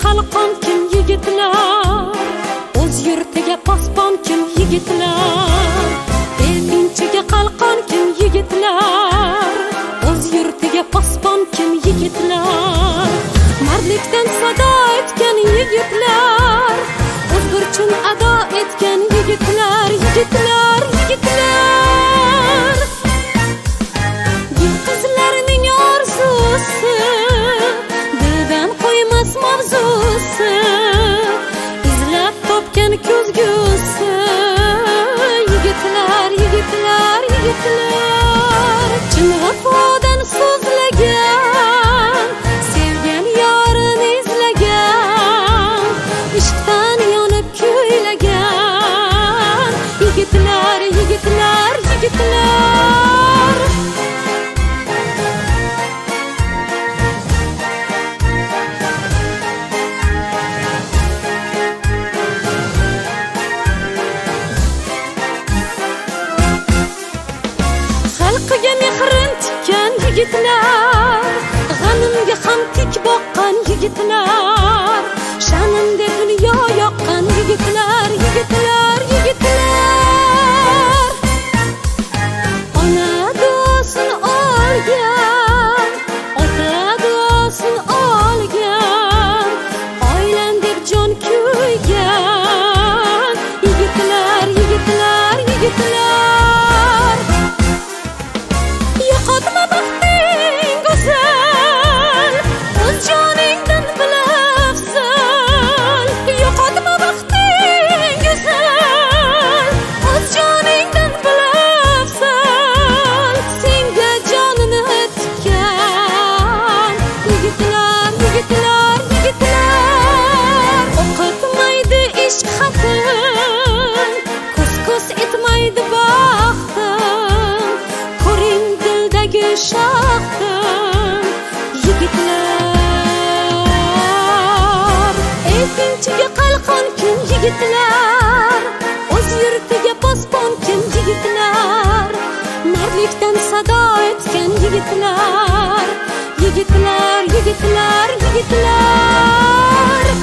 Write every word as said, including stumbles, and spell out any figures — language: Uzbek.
qalqon kim yigitlar, o'z yurtiga posbon kim yigitlar. El tinchiga qalqon kim yigitlar, o'z yurtiga posbon kim yigitlar. Mardlikdan sado etgan yigitlar, o'z burchini ado etgan yigitlar, yigitlar, yigitlar. Qizlarning orzusi, dildan qo'ymas mavzusi, izlab topgan ko'zgusi. Yigitlar, yigitlar, yigitlar. Chin vafodan so'zlagan, sevgan yorini izlagan, ishqdan yonib kuylagan. Yigitlar, yigitlar, yigitlar. Xalqiga mehrin tikkan yigitlar, g'animga ham tik boqqan yigitlar, sha'nimda dunyo yoqqan yigitlar, yigitlar, yigitlar. Ona duosini olgan, ota duosini olgan, oilam deb jon kuygan. Yigitlar, yigitlar, yigitlar. Yo'qotma baxting go'zal, o'z joningdan bilafsan. Yo'qotma baxting go'zal, o'z joningdan bilafsan. Senga jonini tikkan yigitlar, yigitlar, yigitlar. O'qitmaydi ishq xatin, ko'z-ko'z etmaydi baxtim. Ko'ring dildagi shoxtim, yigitlar. Ey tinchiga qalqon kim yigitlar, o'z yurtiga posbon kim yigitlar. Mardlikdan sado etgan yigitlar, yigitlar, yigitlar, yigitlar.